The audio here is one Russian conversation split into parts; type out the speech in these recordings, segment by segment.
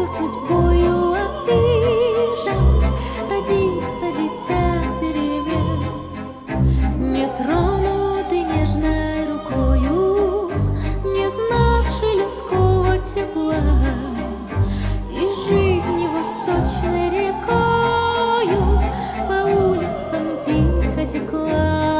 кто судьбою обижен, родится дитя перемен, не тронутый нежной рукою, не знавший людского тепла, и жизнь его сточной рекою по улицам тихо текла.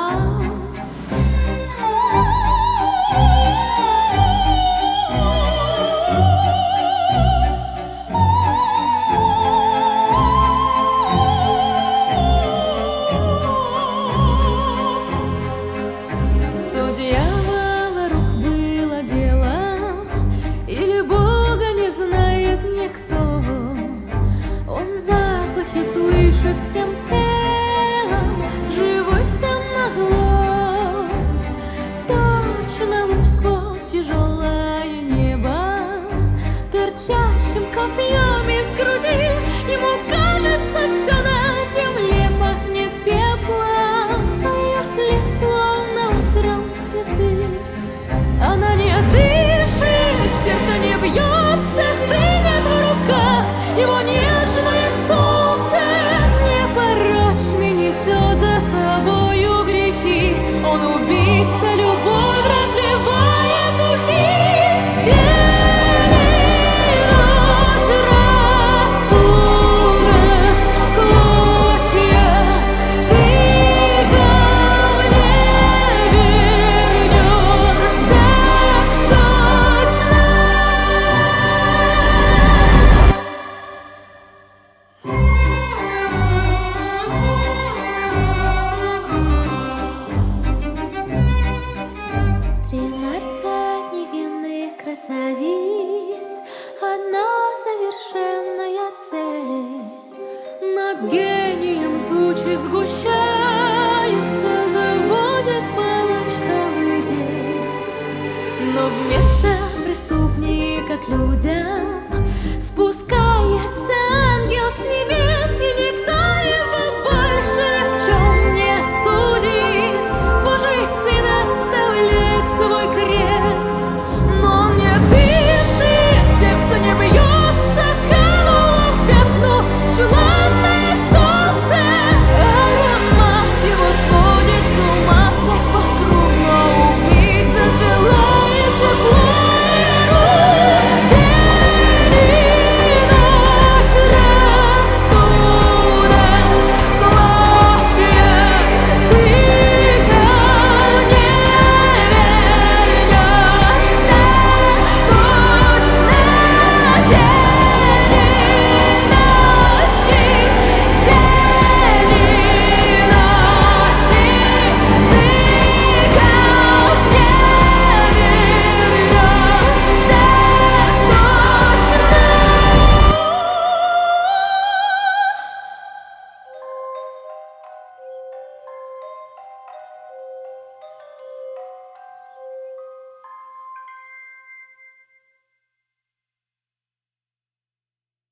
Дьявола рук было дело, или Бога не знает никто. Он запахи слышит всем телом, живой всем назло. Точно луч сквозь тяжелое небо, торчащим копьем из груди, ему кажется, все на земле пахнет пеплом, а ее след словно утром цветы. Она не дышит, сердце не бьется, стынет в руках. Его нежное солнце непорочный несет за собою грехи. Он убийца, любовь разливает духи. День и ночь, рассудок в клочья. Ты ко мне вернешься точно. Тринадцать невинных красавиц, одна совершенная цель. Над гением тучи сгущаются, заводят палач колыбель. Но вместо преступника к людям